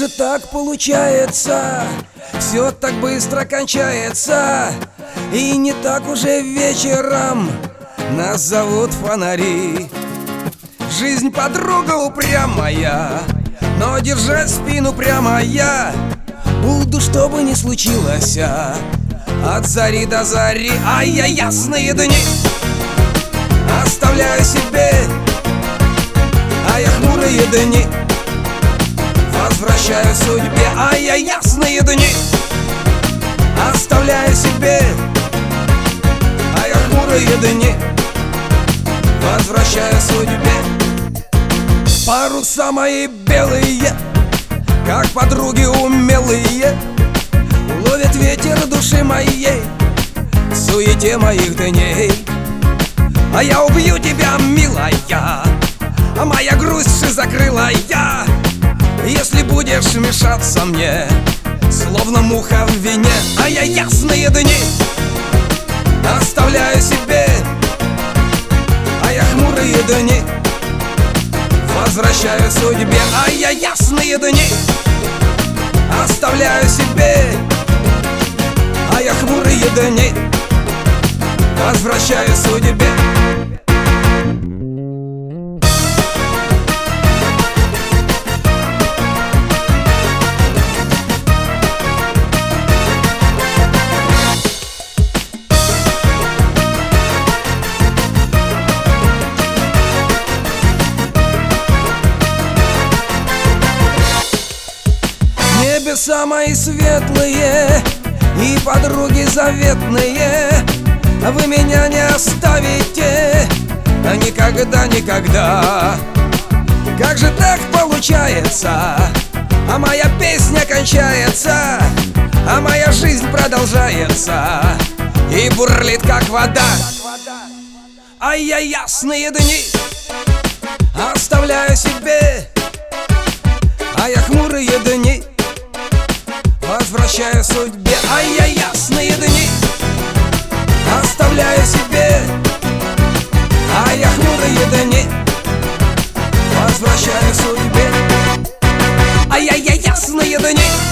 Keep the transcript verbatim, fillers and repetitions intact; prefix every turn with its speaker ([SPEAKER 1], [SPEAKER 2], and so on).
[SPEAKER 1] же так получается? Все так быстро кончается, и не так уже вечером нас зовут фонари. Жизнь подруга упрямая, но держать спину прямо я буду, что бы ни случилось, от зари до зари. А я ясные дни оставляю себе, а я хмурые дни возвращаю судьбе. А я ясные дни оставляю себе, а я хмурые дни возвращаю судьбе. Паруса мои белые, как подруги умелые, ловят ветер души моей в суете моих дней. А я убью тебя, милая, а моя грусть закрыла я, если будешь мешаться мне, словно муха в вине. А я ясные дни оставляю себе, а я хмурые дни возвращаю судьбе. А я ясные дни оставляю себе, а я хмурые дни возвращаю судьбе. Небеса мои светлые и подруги заветные, вы меня не оставите никогда, никогда. Как же так получается? А моя песня кончается, а моя жизнь продолжается и бурлит, как вода. А я ясные дни оставляю себе, а я хмурые дни возвращаю судьбе. А я ясные дни оставляю себе, а я хмурые дни возвращаю судьбе. А я, я ясные дни